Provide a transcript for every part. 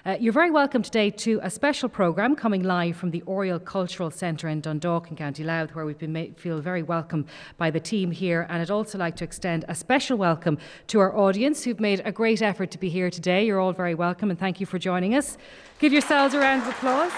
You're very welcome today to a special programme coming live from the Oriel Cultural Centre in Dundalk in County Louth, where we've been feel very welcome by the team here. And I'd also like to extend a special welcome to our audience who've made a great effort to be here today. You're all very welcome and thank you for joining us. Give yourselves a round of applause.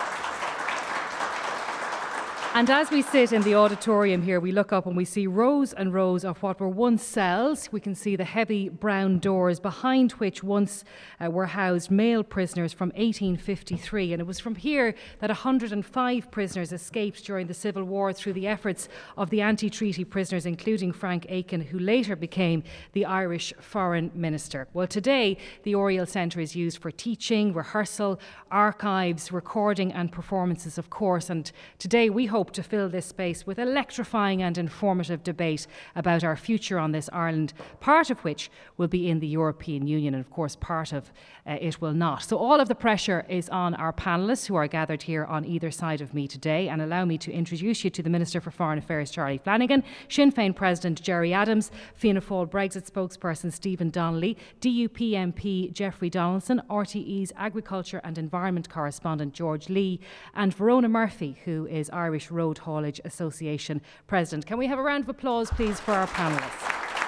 And as we sit in the auditorium here, we look up and we see rows and rows of what were once cells. We can see the heavy brown doors behind which once were housed male prisoners from 1853. And it was from here that 105 prisoners escaped during the Civil War through the efforts of the anti-treaty prisoners, including Frank Aiken, who later became the Irish Foreign Minister. Well, today, the Oriel Centre is used for teaching, rehearsal, archives, recording and performances, of course. And today we hope to fill this space with electrifying and informative debate about our future on this Ireland, part of which will be in the European Union, and of course part of it will not. So all of the pressure is on our panellists who are gathered here on either side of me today, and allow me to introduce you to the Minister for Foreign Affairs, Charlie Flanagan, Sinn Féin President Gerry Adams, Fianna Fáil Brexit spokesperson Stephen Donnelly, DUP MP Jeffrey Donaldson, RTE's Agriculture and Environment correspondent George Lee, and Verona Murphy, who is Irish Road Haulage Association President. Can we have a round of applause, please, for our panellists?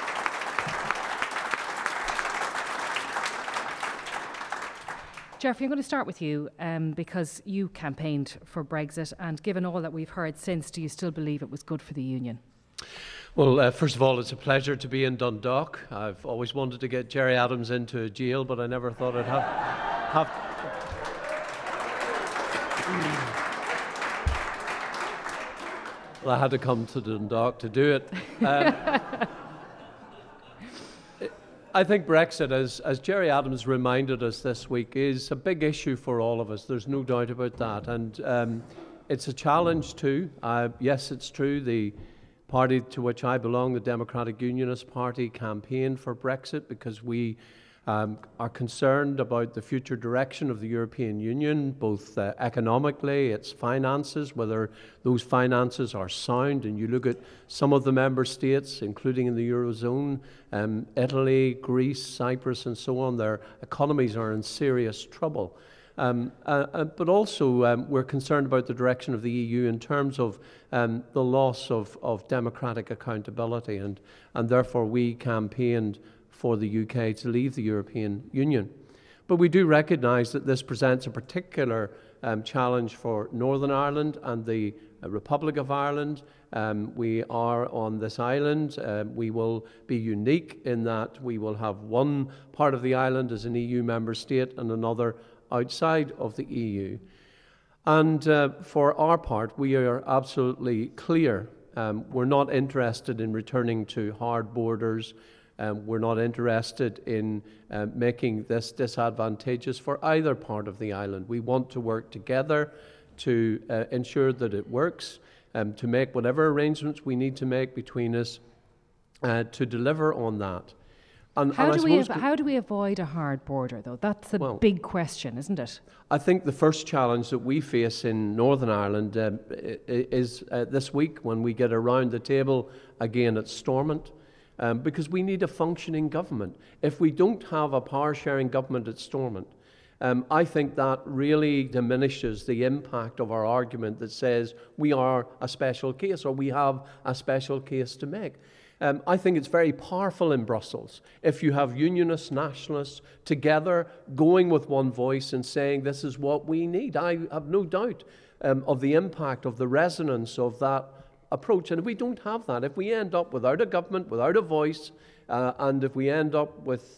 Jeffrey, I'm going to start with you because you campaigned for Brexit, and given all that we've heard since, do you still believe it was good for the Union? Well, first of all, it's a pleasure to be in Dundalk. I've always wanted to get Gerry Adams into jail, but I never thought I'd have Well, I had to come to Dundalk to do it. I think Brexit, as Gerry Adams reminded us this week, is a big issue for all of us. There's no doubt about that. And it's a challenge too. Yes, it's true. The party to which I belong, the Democratic Unionist Party, campaigned for Brexit because we are concerned about the future direction of the European Union, both economically, its finances, whether those finances are sound. And you look at some of the member states, including in the Eurozone, Italy, Greece, Cyprus and so on, their economies are in serious trouble. But also we're concerned about the direction of the EU in terms of the loss of democratic accountability, and therefore we campaigned for the UK to leave the European Union. But we do recognise that this presents a particular challenge for Northern Ireland and the Republic of Ireland. We are on this island. We will be unique in that we will have one part of the island as an EU member state and another outside of the EU. And for our part, we are absolutely clear. We're not interested in returning to hard borders. We're not interested in making this disadvantageous for either part of the island. We want to work together to ensure that it works, to make whatever arrangements we need to make between us to deliver on that. How do we avoid a hard border, though? That's the big question, isn't it? I think the first challenge that we face in Northern Ireland is this week when we get around the table again at Stormont. Because we need a functioning government. If we don't have a power-sharing government at Stormont, I think that really diminishes the impact of our argument that says we are a special case or we have a special case to make. I think it's very powerful in Brussels if you have unionists, nationalists together going with one voice and saying this is what we need. I have no doubt of the impact of the resonance of that approach. And if we don't have that, if we end up without a government, without a voice, and if we end up with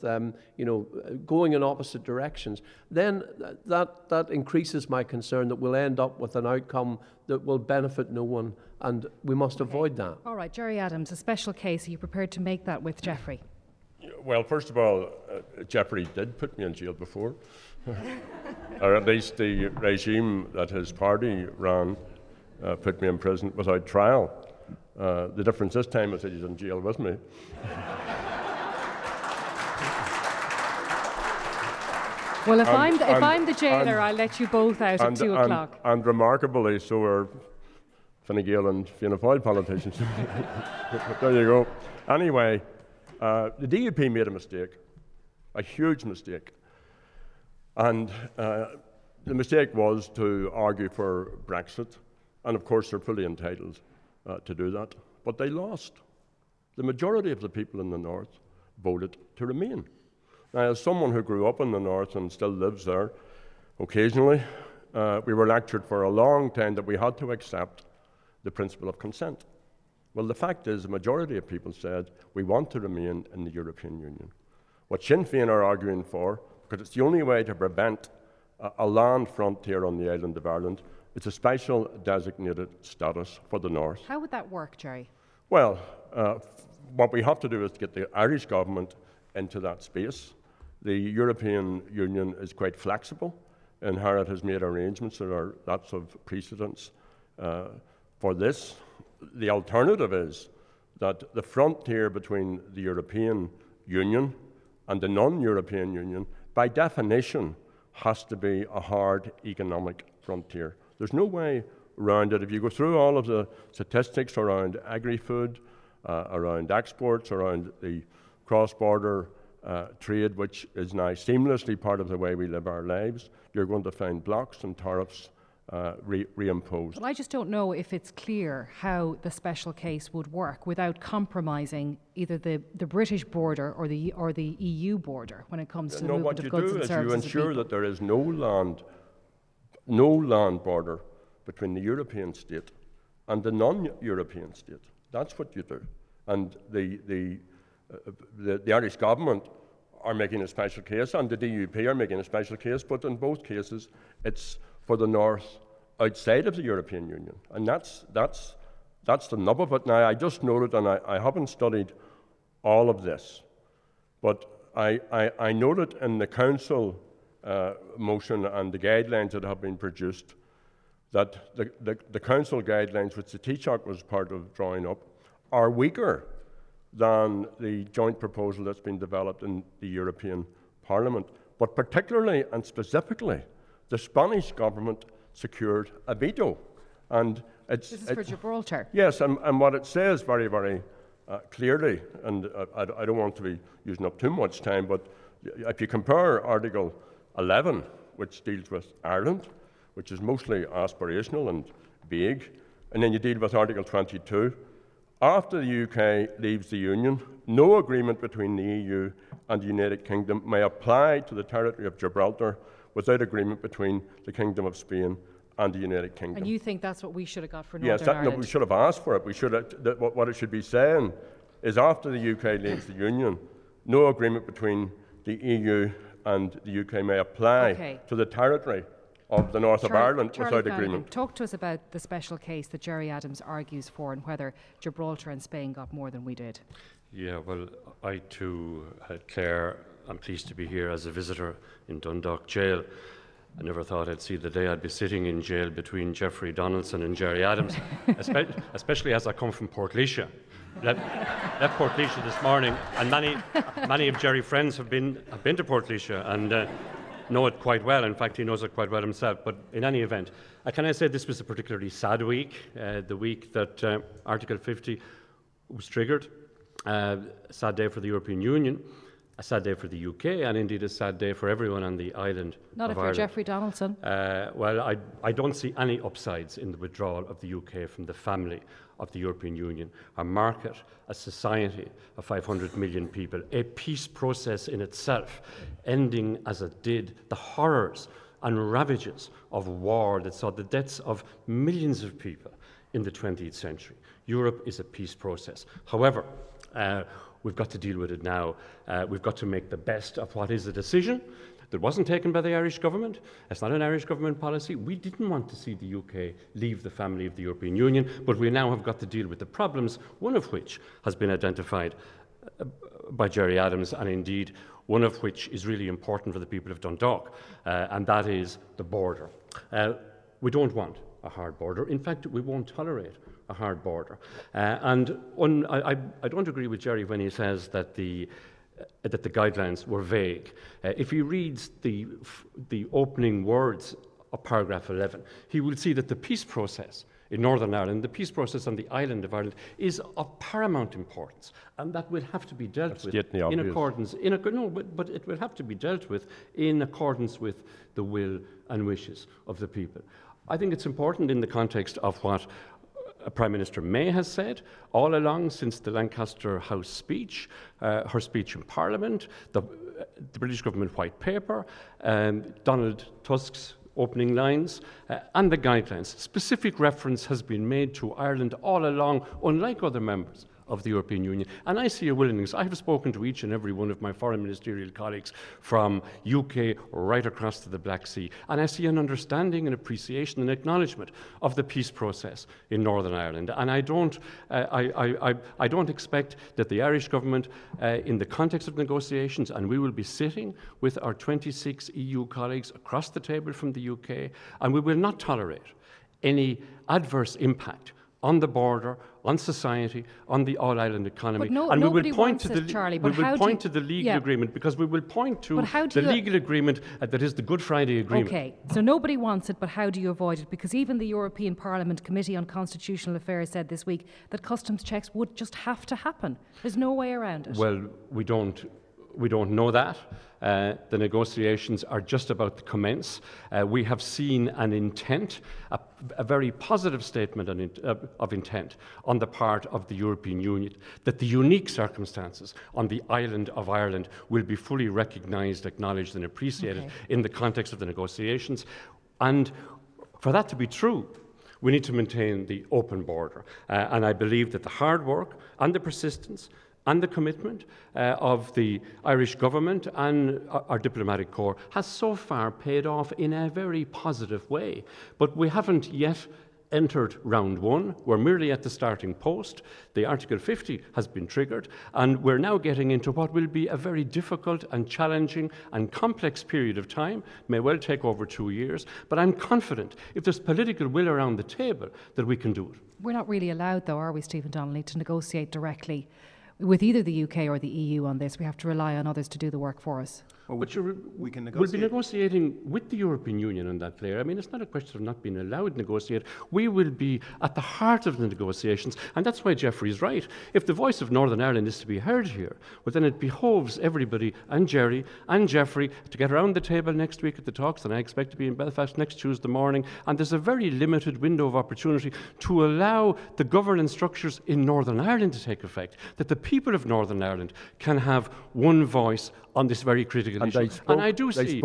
going in opposite directions, then that increases my concern that we'll end up with an outcome that will benefit no one, and we must avoid that. All right, Gerry Adams, a special case. Are you prepared to make that with Jeffrey? Well, first of all, Jeffrey did put me in jail before, or at least the regime that his party ran put me in prison without trial. The difference this time is that he's in jail with me. Well, if I'm the jailer, I'll let you both out at 2 o'clock. And remarkably, so are Fine Gael and Fianna Fáil politicians. There you go. Anyway, the DUP made a mistake, a huge mistake. And the mistake was to argue for Brexit, and of course they're fully entitled to do that, but they lost. The majority of the people in the North voted to remain. Now, as someone who grew up in the North and still lives there, occasionally, we were lectured for a long time that we had to accept the principle of consent. Well, the fact is, the majority of people said, we want to remain in the European Union. What Sinn Féin are arguing for, because it's the only way to prevent a land frontier on the island of Ireland, it's a special designated status for the North. How would that work, Jerry? Well, what we have to do is to get the Irish government into that space. The European Union is quite flexible in how it has made arrangements. There are lots of precedents for this. The alternative is that the frontier between the European Union and the non-European Union, by definition, has to be a hard economic frontier. There's no way around it. If you go through all of the statistics around agri-food, around exports, around the cross-border trade, which is now seamlessly part of the way we live our lives, you're going to find blocks and tariffs reimposed. Well, I just don't know if it's clear how the special case would work without compromising either the British border or the EU border when it comes to the movement of goods and services. What you do is you ensure that there is no land border between the European state and the non-European state. That's what you do. And the Irish government are making a special case, and the DUP are making a special case, but in both cases, it's for the North outside of the European Union. And that's the nub of it. Now, I just noted, and I haven't studied all of this, but I noted in the Council motion and the guidelines that have been produced that the Council guidelines, which the Taoiseach was part of drawing up, are weaker than the joint proposal that's been developed in the European Parliament. But particularly and specifically, the Spanish government secured a veto. And this is for Gibraltar. Yes, and what it says very, very clearly, and I don't want to be using up too much time, but if you compare Article 11, which deals with Ireland, which is mostly aspirational and vague, and then you deal with Article 22, after the UK leaves the Union, no agreement between the EU and the United Kingdom may apply to the territory of Gibraltar without agreement between the Kingdom of Spain and the United Kingdom. And you think that's what we should have got for Northern Ireland? Yes, no, we should have asked for it. We should have, what it should be saying is after the UK leaves the Union, no agreement between the EU and the UK may apply to the territory of the north of Ireland without agreement. Talk to us about the special case that Gerry Adams argues for and whether Gibraltar and Spain got more than we did. Yeah, well, I too, Claire, I'm pleased to be here as a visitor in Dundalk Jail. I never thought I'd see the day I'd be sitting in jail between Jeffrey Donaldson and Gerry Adams, especially as I come from Portlaoise. Left Portlaoise this morning, and many of Gerry's friends have been to Portlaoise and know it quite well. In fact, he knows it quite well himself. But in any event, can I say this was a particularly sad week, the week that Article 50 was triggered. A sad day for the European Union, a sad day for the UK, and indeed a sad day for everyone on the island Not of if Ireland. you're Jeffrey Donaldson. Well, I don't see any upsides in the withdrawal of the UK from the family of the European Union. A market, a society of 500 million people, a peace process in itself, ending as it did the horrors and ravages of war that saw the deaths of millions of people in the 20th century. Europe is a peace process. However, we've got to deal with it now. We've got to make the best of what is a decision that wasn't taken by the Irish government. It's not an Irish government policy. We didn't want to see the UK leave the family of the European Union, but we now have got to deal with the problems, one of which has been identified by Gerry Adams, and indeed one of which is really important for the people of Dundalk, and that is the border. We don't want a hard border. In fact, we won't tolerate a hard border. I don't agree with Gerry when he says that the guidelines were vague. If he reads the opening words of paragraph 11, he will see that the peace process in Northern Ireland, the peace process on the island of Ireland, is of paramount importance, and that will have to be dealt with in accordance. But it will have to be dealt with in accordance with the will and wishes of the people. I think it's important in the context of what Prime Minister May has said all along since the Lancaster House speech, her speech in Parliament, the British government white paper, Donald Tusk's opening lines, and the guidelines. Specific reference has been made to Ireland all along, unlike other members of the European Union. And I see a willingness. I have spoken to each and every one of my foreign ministerial colleagues from UK right across to the Black Sea, and I see an understanding and appreciation and acknowledgement of the peace process in Northern Ireland. And I don't expect that the Irish government, in the context of negotiations, and we will be sitting with our 26 EU colleagues across the table from the UK, and we will not tolerate any adverse impact on the border, on society, on the all-island economy. And we will point to the legal agreement, because we will point to the legal agreement that is the Good Friday Agreement. Okay, so nobody wants it, but how do you avoid it? Because even the European Parliament Committee on Constitutional Affairs said this week that customs checks would just have to happen. There's no way around it. Well, we don't know that. The negotiations are just about to commence. We have seen an intent, a very positive statement of intent on the part of the European Union, that the unique circumstances on the island of Ireland will be fully recognised, acknowledged and appreciated in the context of the negotiations. And for that to be true, we need to maintain the open border. And I believe that the hard work and the persistence and the commitment of the Irish government and our diplomatic corps has so far paid off in a very positive way. But we haven't yet entered round one. We're merely at the starting post. The Article 50 has been triggered, and we're now getting into what will be a very difficult and challenging and complex period of time, may well take over 2 years, but I'm confident if there's political will around the table that we can do it. We're not really allowed, though, are we, Stephen Donnelly, to negotiate directly with either the UK or the EU on this. We have to rely on others to do the work for us. Well, we can negotiate. We'll be negotiating with the European Union on that, Claire. I mean, it's not a question of not being allowed to negotiate. We will be at the heart of the negotiations, and that's why Jeffrey's right. If the voice of Northern Ireland is to be heard here, well, then it behoves everybody, and Jerry and Jeffrey, to get around the table next week at the talks, and I expect to be in Belfast next Tuesday morning, and there's a very limited window of opportunity to allow the governance structures in Northern Ireland to take effect, that the people of Northern Ireland can have one voice on this very critical issue. And I do see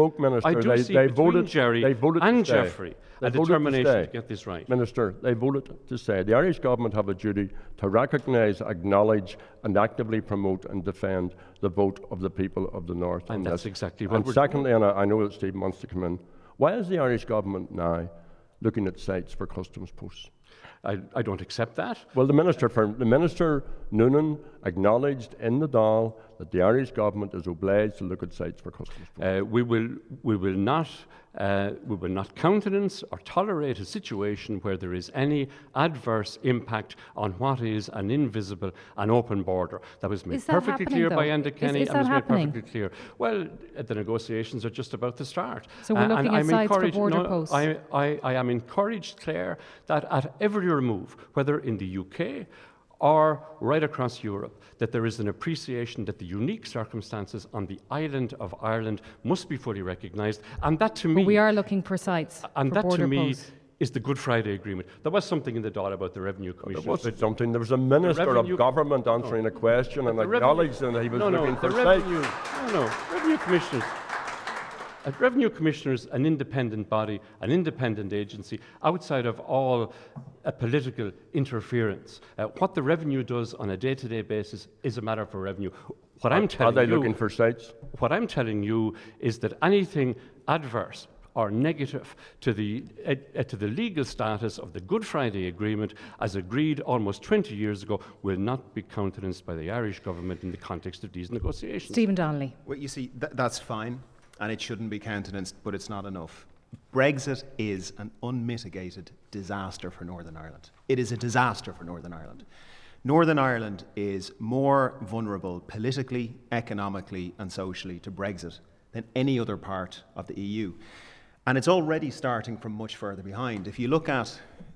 between Jerry and Jeffrey a determination to get this right. Minister, they voted to say the Irish government have a duty to recognise, acknowledge and actively promote and defend the vote of the people of the North. And that's exactly what we're secondly, and I know that Steve wants to come in, why is the Irish government now looking at sites for customs posts? I don't accept that. Well, the Minister Noonan acknowledged in the Dáil that the Irish government is obliged to look at sites for customs posts. We will not countenance or tolerate a situation where there is any adverse impact on what is an invisible and open border. That was made perfectly clear by Enda Kenny, and was made perfectly clear. Well, the negotiations are just about to start. So we're looking at sites for border posts. I am encouraged, Claire, that at every remove, whether in the UK or right across Europe, that there is an appreciation that the unique circumstances on the island of Ireland must be fully recognised, and that to me... But we are looking for sites and for that border to me posts. Is the Good Friday Agreement. There was something in the Dáil about the Revenue Commission. There was something. There was a Minister of Government answering a question and acknowledged that he was looking for sites. Revenue Commissioners. Revenue Commissioners, an independent body, an independent agency, outside of all political interference. What the Revenue does on a day-to-day basis is a matter for Revenue. What I'm telling you, are they looking for sites? What I'm telling you is that anything adverse or negative to the legal status of the Good Friday Agreement, as agreed almost 20 years ago, will not be countenanced by the Irish government in the context of these negotiations. Stephen Donnelly. Well, you see, that's fine, and it shouldn't be countenanced, but it's not enough. Brexit is an unmitigated disaster for Northern Ireland. It is a disaster for Northern Ireland. Northern Ireland is more vulnerable politically, economically and socially to Brexit than any other part of the EU. And it's already starting from much further behind. If you look at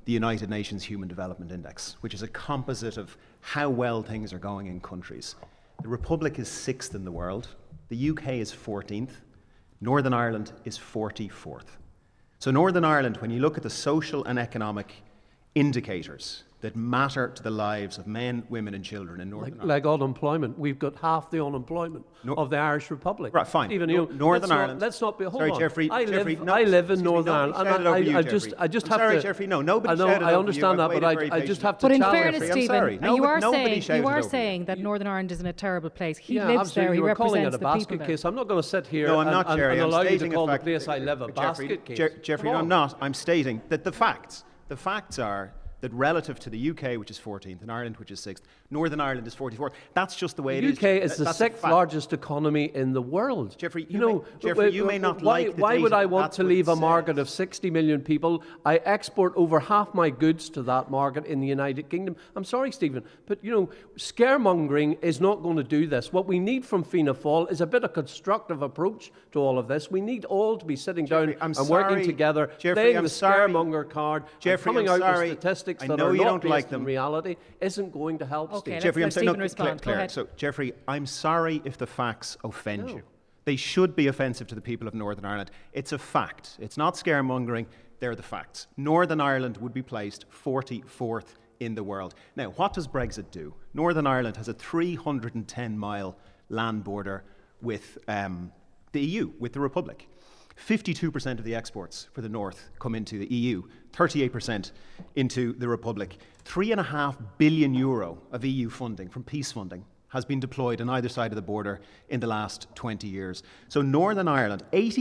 the United Nations Human Development Index, which is a composite of how well things are going in countries. The Republic is 6th in the world, the UK is 14th, Northern Ireland is 44th. So Northern Ireland, when you look at the social and economic indicators that matter to the lives of men, women and children in Northern Ireland. Like unemployment. We've got half the unemployment of the Irish Republic. Right, fine. Even, Northern Ireland. Let's not be, hold sorry, on. Jeffrey, I Jeffrey, live in Northern Ireland. And I just I'm have sorry, to... Jeffrey, no, nobody I know, shouted I over understand you. that, but I just have to But in challenge... fairness, Jeffrey, I'm Stephen, sorry. Nobody shouted you are over saying that Northern Ireland is in a terrible place. He Yeah, lives absolutely. there. He You were calling it represents a the people basket there. case. I'm not going to sit here No, I'm not, Jerry. and I'm allow you to stating call a the fact. place I live a basket case. Jeffrey, Come no, on. I'm not. I'm stating that the facts are that relative to the UK, which is 14th, and Ireland, which is 6th, Northern Ireland is 44th. That's just the way it is. The UK is the That's a 6th fact. largest economy in the world. Jeffrey, you you may not why, like the why would data, I but want that's to what leave it a market says. of 60 million people? I export over half my goods to that market in the United Kingdom. I'm sorry, Stephen, but scaremongering is not going to do this. What we need from Fianna Fáil is a bit of constructive approach to all of this. We need all to be sitting down and working together, playing the scaremonger card, and coming out with statistics that are not based in reality isn't going to help, Stephen. Jeffrey, I'm saying, Stephen respond. Go Claire, ahead. so Jeffrey, I'm sorry if the facts offend you. They should be offensive to the people of Northern Ireland. It's a fact. It's not scaremongering. They're the facts. Northern Ireland would be placed 44th in the world. Now, what does Brexit do? Northern Ireland has a 310-mile land border with the EU, with the Republic. 52% of the exports for the North come into the EU, 38% into the Republic. €3.5 billion of EU funding from peace funding has been deployed on either side of the border in the last 20 years. So Northern Ireland,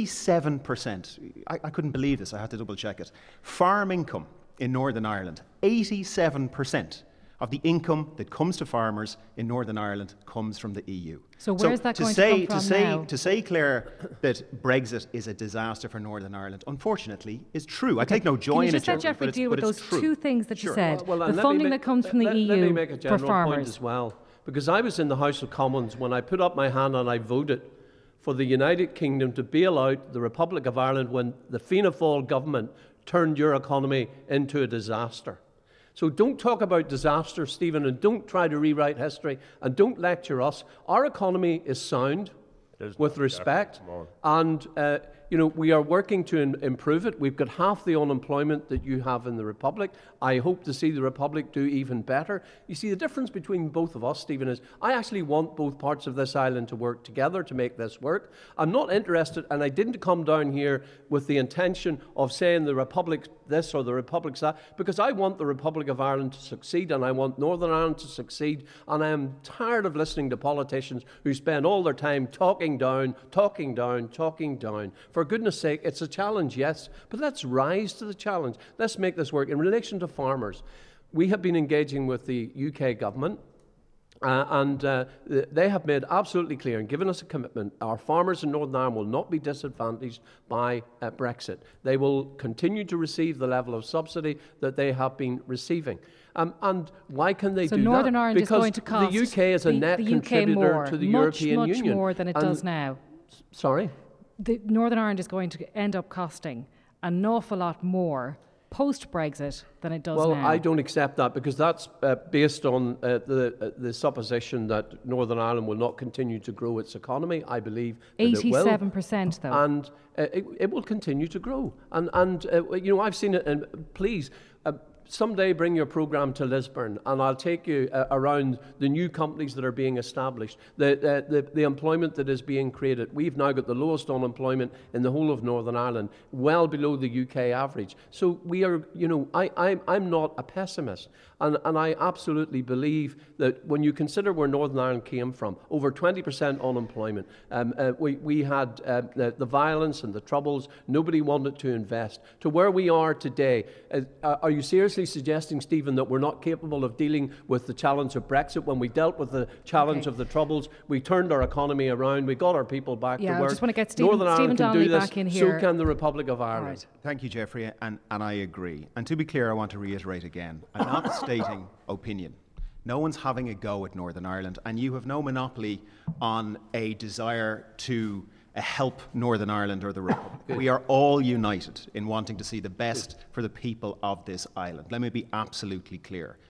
87%, I couldn't believe this, I had to double check it. Farm income in Northern Ireland, 87% of the income that comes to farmers in Northern Ireland comes from the EU. So where's that going to come from now? To say, Claire, that Brexit is a disaster for Northern Ireland, unfortunately, is true. I take no joy in it, Can you just let Jeffrey deal with those two things that you said? The funding that comes from the EU let me make a general for point farmers. as well. Because I was in the House of Commons when I put up my hand and I voted for the United Kingdom to bail out the Republic of Ireland when the Fianna Fáil government turned your economy into a disaster. So don't talk about disaster, Stephen, and don't try to rewrite history, and don't lecture us. Our economy is sound, with respect, and we are working to improve it. We've got half the unemployment that you have in the Republic. I hope to see the Republic do even better. You see, the difference between both of us, Stephen, is I actually want both parts of this island to work together to make this work. I'm not interested, and I didn't come down here with the intention of saying the Republic this or the Republic's that, because I want the Republic of Ireland to succeed, and I want Northern Ireland to succeed, and I am tired of listening to politicians who spend all their time talking down. For goodness sake, it's a challenge, yes, but let's rise to the challenge. Let's make this work. In relation to farmers, we have been engaging with the UK government, and they have made absolutely clear and given us a commitment, our farmers in Northern Ireland will not be disadvantaged by Brexit. They will continue to receive the level of subsidy that they have been receiving. And why can they do that? So Northern Ireland is going to cost the UK is a net contributor to the European Union. Much more than it does now. Sorry? Northern Ireland is going to end up costing an awful lot more post-Brexit than it does now. Well, I don't accept that, because that's based on the supposition that Northern Ireland will not continue to grow its economy. I believe that 87% though. And it will continue to grow. And I've seen it, and please, someday bring your program to Lisburn, and I'll take you around the new companies that are being established, the employment that is being created. We've now got the lowest unemployment in the whole of Northern Ireland, well below the UK average. So we are, I'm not a pessimist, and I absolutely believe that when you consider where Northern Ireland came from, over 20% unemployment, we had the violence and the troubles, nobody wanted to invest, to where we are today. Are you seriously suggesting, Stephen, that we're not capable of dealing with the challenge of Brexit? When we dealt with the challenge of the troubles, we turned our economy around, we got our people back to work. I just want to get Stephen Donnelly back in here. So can the Republic of Ireland. Right. Thank you, Jeffrey, and I agree. And to be clear, I want to reiterate again, I'm not stating opinion. No one's having a go at Northern Ireland, and you have no monopoly on a desire to help Northern Ireland or the Republic. We are all united in wanting to see the best for the people of this island. Let me be absolutely clear.